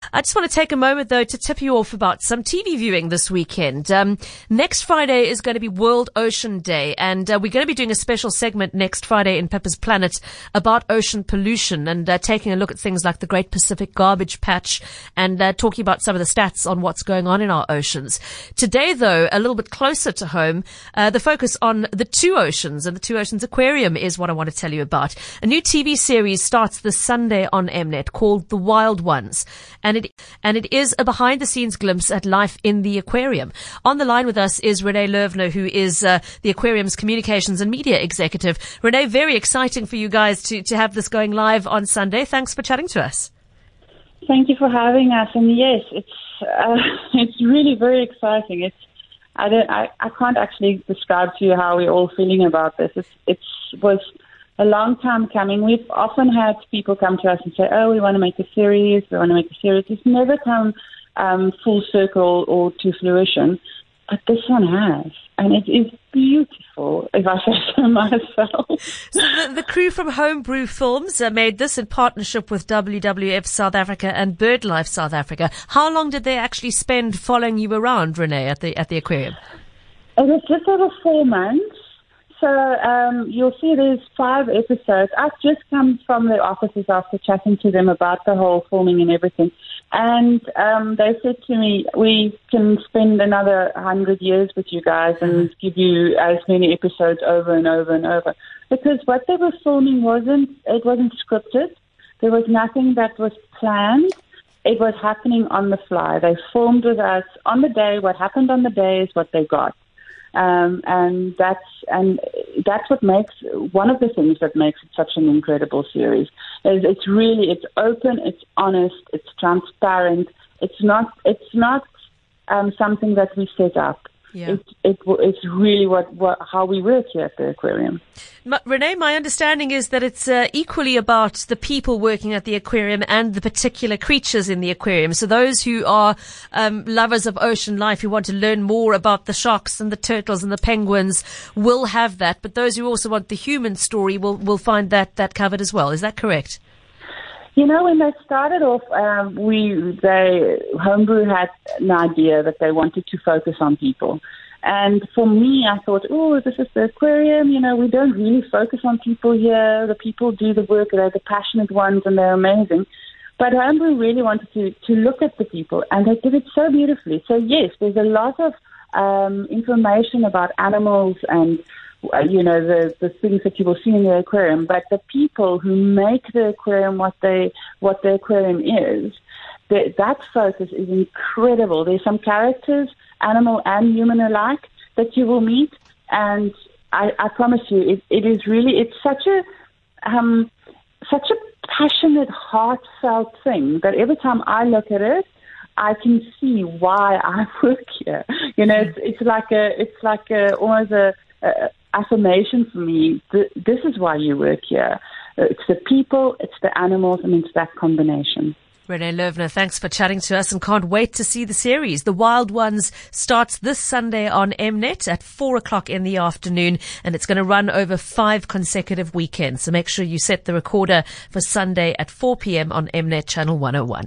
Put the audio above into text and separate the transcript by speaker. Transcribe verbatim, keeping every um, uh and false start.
Speaker 1: I just want to take a moment, though, to tip you off about some T V viewing this weekend. Um, next Friday is going to be World Ocean Day, and uh, we're going to be doing a special segment next Friday in Pepper's Planet about ocean pollution and uh, taking a look at things like the Great Pacific Garbage Patch and uh, talking about some of the stats on what's going on in our oceans. Today, though, a little bit closer to home, uh, the focus on the Two Oceans, and the Two Oceans Aquarium is what I want to tell you about. A new T V series starts this Sunday on Mnet called The Wild Ones, and it and it is a behind-the-scenes glimpse at life in the aquarium. On the line with us is Renee Loevner, who is uh, the aquarium's communications and media executive. Renee, very exciting for you guys to, to have this going live on Sunday. Thanks for chatting to us.
Speaker 2: Thank you for having us. And yes, it's uh, it's really very exciting. It's I don't I, I can't actually describe to you how we're all feeling about this. It's it's was a long time coming. We've often had people come to us and say, "Oh, we want to make a series. We want to make a series." It's never come um, full circle or to fruition, but this one has, and it is beautiful, if I say so myself.
Speaker 1: So the, the crew from Homebrew Films uh, made this in partnership with W W F South Africa and BirdLife South Africa. How long did they actually spend following you around, Renee, at the at the aquarium?
Speaker 2: It was just over four months. So um, you'll see there's five episodes. I've just come from the offices after chatting to them about the whole filming and everything. And um, they said to me, we can spend another hundred years with you guys and give you as many episodes over and over and over. Because what they were filming wasn't, it wasn't scripted. There was nothing that was planned. It was happening on the fly. They filmed with us on the day. What happened on the day is what they got. Um, and that's and that's what makes one of the things that makes it such an incredible series. Is it's really it's open, it's honest, it's transparent. It's not it's not um, something that we set up.
Speaker 1: Yeah.
Speaker 2: It, it it's really what, what how we work here at the aquarium.
Speaker 1: Ma- Renee, my understanding is that it's uh, equally about the people working at the aquarium and the particular creatures in the aquarium. So those who are um, lovers of ocean life, who want to learn more about the sharks and the turtles and the penguins, will have that. But those who also want the human story will will find that that covered as well. Is that correct?
Speaker 2: You know, when they started off, um, we they Homebrew had an idea that they wanted to focus on people. And for me, I thought, oh, this is the aquarium. You know, we don't really focus on people here. The people do the work. They're the passionate ones, and they're amazing. But Homebrew really wanted to, to look at the people, and they did it so beautifully. So, yes, there's a lot of um, information about animals and you know, the, the things that you will see in the aquarium, but the people who make the aquarium what they what the aquarium is, the, that focus is incredible. There's some characters, animal and human alike, that you will meet, and I, I promise you, it, it is really, it's such a um, such a passionate, heartfelt thing that every time I look at it, I can see why I work here. You know, it's, it's like a, it's like a, almost a, a affirmation for me. This is why you work here. It's the people, it's the animals, and it's that combination.
Speaker 1: Renee Loevner, thanks for chatting to us, and can't wait to see the series. The Wild Ones starts this Sunday on Mnet at four o'clock in the afternoon, and it's going to run over five consecutive weekends. So make sure you set the recorder for Sunday at four p.m. on Mnet Channel one oh one.